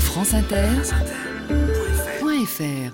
franceinter.fr.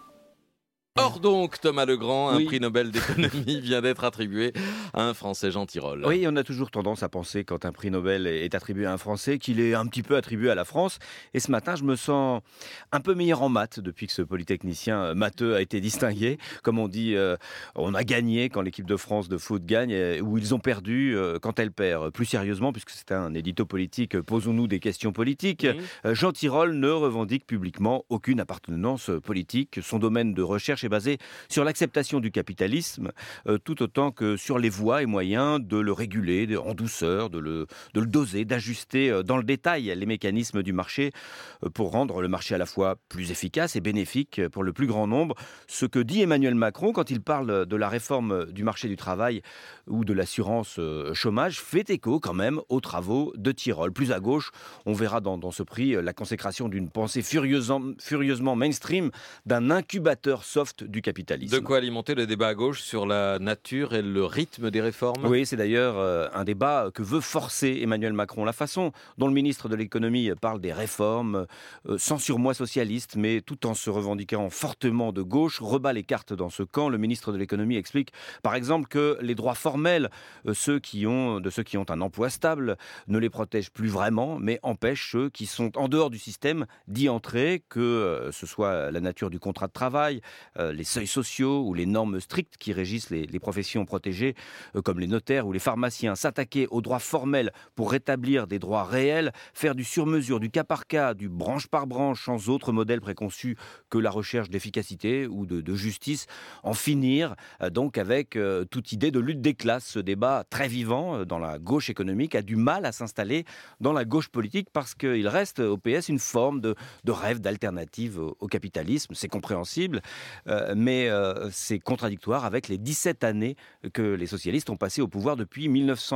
Or donc, Thomas Legrand, un prix Nobel d'économie vient d'être attribué à un Français, Jean Tirole. Oui, on a toujours tendance à penser, quand un prix Nobel est attribué à un Français, qu'il est un petit peu attribué à la France. Et ce matin, je me sens un peu meilleur en maths depuis que ce polytechnicien matheux a été distingué. Comme on dit, on a gagné quand l'équipe de France de foot gagne, ou ils ont perdu quand elle perd. Plus sérieusement, puisque c'est un édito politique, posons-nous des questions politiques. Jean Tirole ne revendique publiquement aucune appartenance politique. Son domaine de recherche est basé sur l'acceptation du capitalisme, tout autant que sur les voies et moyens de le réguler en douceur, de le doser, d'ajuster dans le détail les mécanismes du marché pour rendre le marché à la fois plus efficace et bénéfique pour le plus grand nombre. Ce que dit Emmanuel Macron quand il parle de la réforme du marché du travail ou de l'assurance chômage fait écho quand même aux travaux de Tirole. Plus à gauche, on verra dans ce prix la consécration d'une pensée furieusement mainstream, d'un incubateur soft du capitalisme. De quoi alimenter le débat à gauche sur la nature et le rythme des réformes ? Oui, c'est d'ailleurs un débat que veut forcer Emmanuel Macron. La façon dont le ministre de l'économie parle des réformes, sans surmoi socialiste, mais tout en se revendiquant fortement de gauche, rebat les cartes dans ce camp. Le ministre de l'économie explique par exemple que les droits formels de ceux qui ont un emploi stable ne les protègent plus vraiment, mais empêchent ceux qui sont en dehors du système d'y entrer, que ce soit la nature du contrat de travail, les seuils sociaux ou les normes strictes qui régissent les professions protégées, comme les notaires ou les pharmaciens. S'attaquer aux droits formels pour rétablir des droits réels, faire du sur-mesure, du cas par cas, du branche par branche, sans autre modèle préconçu que la recherche d'efficacité ou de justice, en finir donc avec toute idée de lutte des classes. Ce débat très vivant dans la gauche économique a du mal à s'installer dans la gauche politique parce qu'il reste au PS une forme de rêve d'alternative au capitalisme. C'est compréhensible, mais c'est contradictoire avec les 17 années que les socialistes ont passées au pouvoir depuis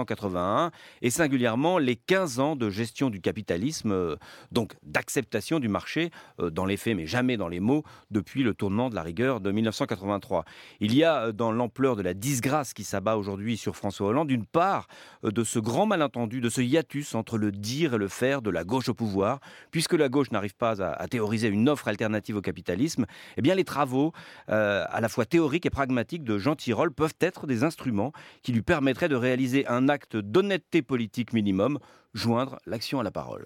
1981 et singulièrement les 15 ans de gestion du capitalisme, donc d'acceptation du marché dans les faits mais jamais dans les mots depuis le tournant de la rigueur de 1983. Il y a dans l'ampleur de la disgrâce qui s'abat aujourd'hui sur François Hollande une part de ce grand malentendu, de ce hiatus entre le dire et le faire de la gauche au pouvoir. Puisque la gauche n'arrive pas à théoriser une offre alternative au capitalisme, eh bien les travaux à la fois théoriques et pragmatiques de Jean Tirole peuvent être des instruments qui lui permettraient de réaliser un acte d'honnêteté politique minimum, joindre l'action à la parole.